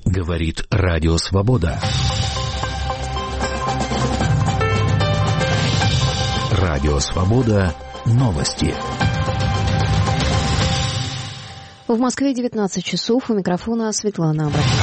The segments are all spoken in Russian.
Говорит Радио Свобода. Радио Свобода. Новости. В Москве 19 часов. У микрофона Светлана Абрахимова.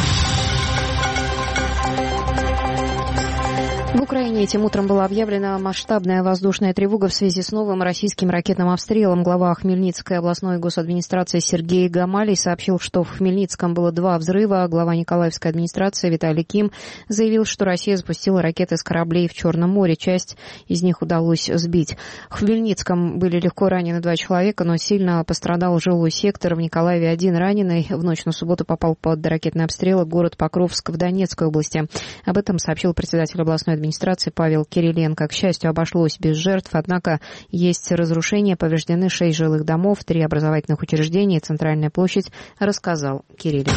В Украине этим утром была объявлена масштабная воздушная тревога в связи с новым российским ракетным обстрелом. Глава Хмельницкой областной госадминистрации Сергей Гамалий сообщил, что в Хмельницком было 2 взрыва. Глава Николаевской администрации Виталий Ким заявил, что Россия запустила ракеты с кораблей в Черном море. Часть из них удалось сбить. В Хмельницком были легко ранены 2 человека, но сильно пострадал жилой сектор. В Николаеве 1 раненый. В ночь на субботу попал под ракетные обстрелы город Покровск в Донецкой области. Об этом сообщил председатель областной администрации Павел Кириленко. К счастью, обошлось без жертв, однако есть разрушения, повреждены 6 жилых домов, 3 образовательных учреждения и центральная площадь, рассказал Кириленко.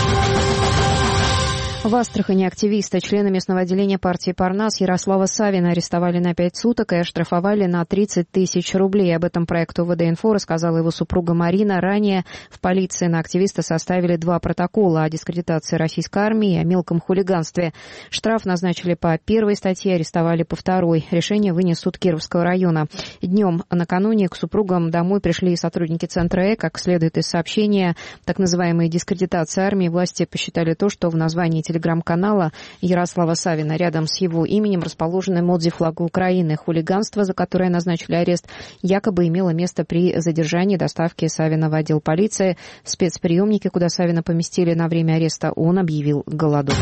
В Астрахани активиста, члена местного отделения партии «Парнас» Ярослава Савина арестовали на 5 суток и оштрафовали на 30 тысяч рублей. Об этом проекту УВД-Инфо рассказала его супруга Марина. Ранее в полиции на активиста составили 2 протокола о дискредитации российской армии и о мелком хулиганстве. Штраф назначили по 1 статье, арестовали по 2. Решение вынес суд Кировского района. Днем накануне к супругам домой пришли сотрудники Центра Э. Как следует из сообщения, так называемой дискредитации армии, власти посчитали то, что в названии телеграм-канала Ярослава Савина рядом с его именем расположен эмодзи флага Украины. Хулиганство, за которое назначили арест, якобы имело место при задержании доставки Савина в отдел полиции. В спецприемнике, куда Савина поместили на время ареста, он объявил голодовку.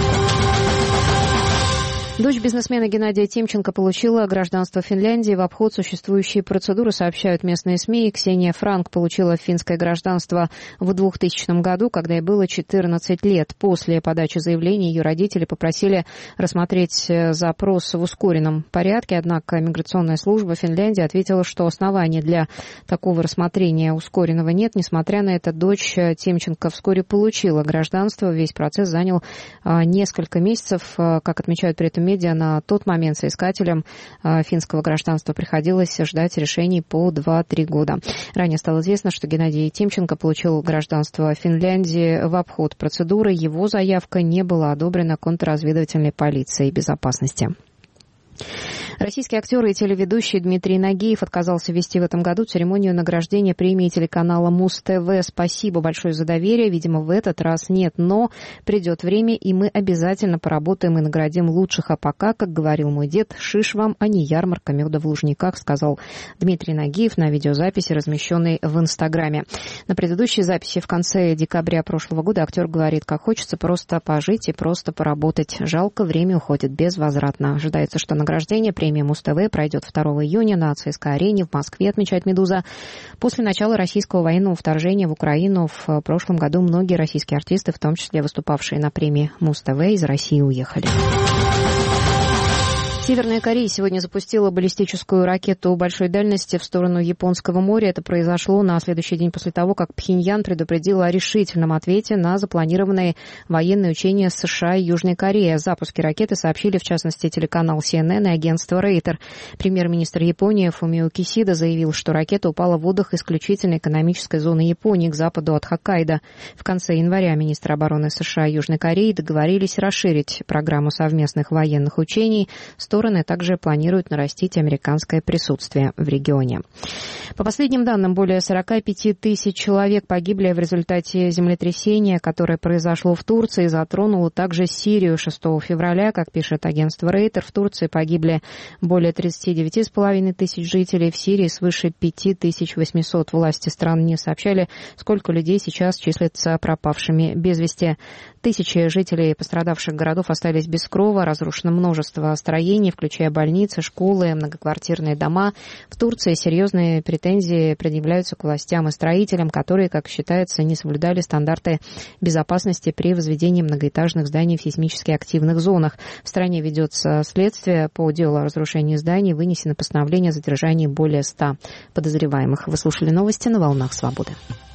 Дочь бизнесмена Геннадия Тимченко получила гражданство Финляндии в обход существующей процедуры, сообщают местные СМИ. Ксения Франк получила финское гражданство в 2000 году, когда ей было 14 лет. После подачи заявления ее родители попросили рассмотреть запрос в ускоренном порядке, однако миграционная служба Финляндии ответила, что оснований для такого рассмотрения ускоренного нет. Несмотря на это, дочь Тимченко вскоре получила гражданство. Весь процесс занял несколько месяцев, как отмечают при этом медиа. На тот момент соискателям финского гражданства приходилось ждать решений по 2-3 года. Ранее стало известно, что Геннадий Тимченко получил гражданство Финляндии в обход процедуры. Его заявка не была одобрена контрразведывательной полицией безопасности. Российский актер и телеведущий Дмитрий Нагиев отказался вести в этом году церемонию награждения премии телеканала Муз-ТВ. Спасибо большое за доверие. Видимо, в этот раз нет, но придет время, и мы обязательно поработаем и наградим лучших. А пока, как говорил мой дед, шиш вам, а не ярмарка меда в Лужниках, сказал Дмитрий Нагиев на видеозаписи, размещенной в Инстаграме. На предыдущей записи в конце декабря прошлого года актер говорит, как хочется просто пожить и просто поработать. Жалко, время уходит безвозвратно. Ожидается, что награждение премии Муз-ТВ пройдет 2 июня на ЦСКА-арене в Москве, отмечает «Медуза». После начала российского военного вторжения в Украину в прошлом году многие российские артисты, в том числе выступавшие на премии Муз-ТВ, из России уехали. Северная Корея сегодня запустила баллистическую ракету большой дальности в сторону Японского моря. Это произошло на следующий день после того, как Пхеньян предупредил о решительном ответе на запланированные военные учения США и Южной Кореи. О запуске ракеты сообщили, в частности, телеканал CNN и агентство Рейтер. Премьер-министр Японии Фумио Кисида заявил, что ракета упала в водах исключительно экономической зоны Японии к западу от Хоккайдо. В конце января министры обороны США и Южной Кореи договорились расширить программу совместных военных учений. Стороны также планируют нарастить американское присутствие в регионе. По последним данным, более 45 тысяч человек погибли в результате землетрясения, которое произошло в Турции, затронуло также Сирию 6 февраля. Как пишет агентство Рейтер, в Турции погибли более 39,5 тысяч жителей, в Сирии свыше 5800. Власти стран не сообщали, сколько людей сейчас числятся пропавшими без вести. Тысячи жителей пострадавших городов остались без крова, разрушено множество строений, включая больницы, школы, многоквартирные дома. В Турции серьезные претензии предъявляются к властям и строителям, которые, как считается, не соблюдали стандарты безопасности при возведении многоэтажных зданий в сейсмически активных зонах. В стране ведется следствие по делу о разрушении зданий, вынесено постановление о задержании более 100 подозреваемых. Вы слушали новости на «Волнах Свободы».